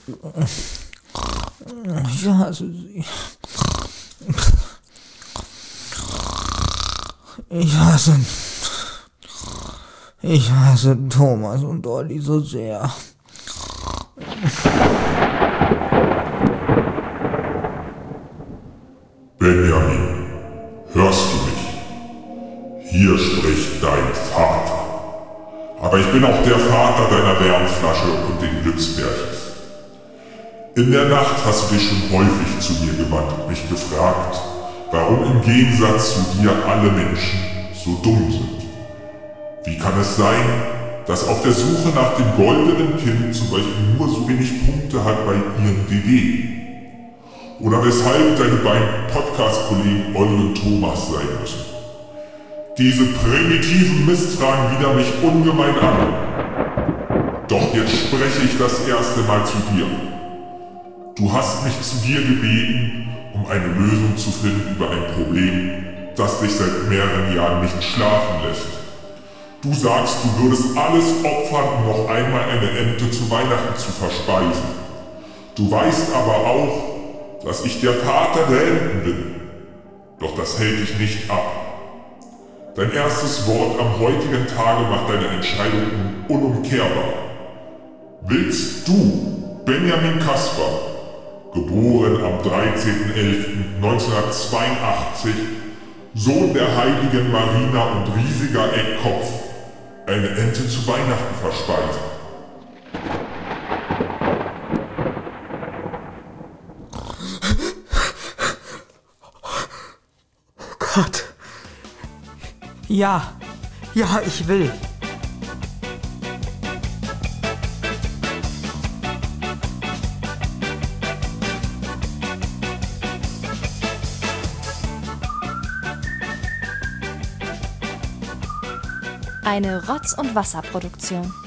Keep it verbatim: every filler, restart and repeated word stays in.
Ich hasse sie. Ich hasse... Ich hasse Thomas und Dolly so sehr. Benjamin, hörst du mich? Hier spricht dein Vater. Aber ich bin auch der Vater deiner Wärmflasche und den Glücksbärchens. In der Nacht hast du dich schon häufig zu mir gewandt und mich gefragt, warum im Gegensatz zu dir alle Menschen so dumm sind. Wie kann es sein, dass auf der Suche nach dem goldenen Kind zum Beispiel nur so wenig Punkte hat bei I M D B? Oder weshalb deine beiden Podcast-Kollegen Olli und Thomas sein müssen? Diese primitiven Mistfragen widern mich ungemein an. Doch jetzt spreche ich das erste Mal zu dir. Du hast mich zu dir gebeten, um eine Lösung zu finden über ein Problem, das dich seit mehreren Jahren nicht schlafen lässt. Du sagst, du würdest alles opfern, um noch einmal eine Ente zu Weihnachten zu verspeisen. Du weißt aber auch, dass ich der Vater der Enten bin. Doch das hält dich nicht ab. Dein erstes Wort am heutigen Tage macht deine Entscheidung unumkehrbar. Willst du, Benjamin Kasper, geboren am dreizehnten elften neunzehnhundertzweiundachtzig, Sohn der heiligen Marina und riesiger Eckkopf, eine Ente zu Weihnachten verspeisen? Gott. Ja, ja, ich will. Eine Rotz- und Wasserproduktion.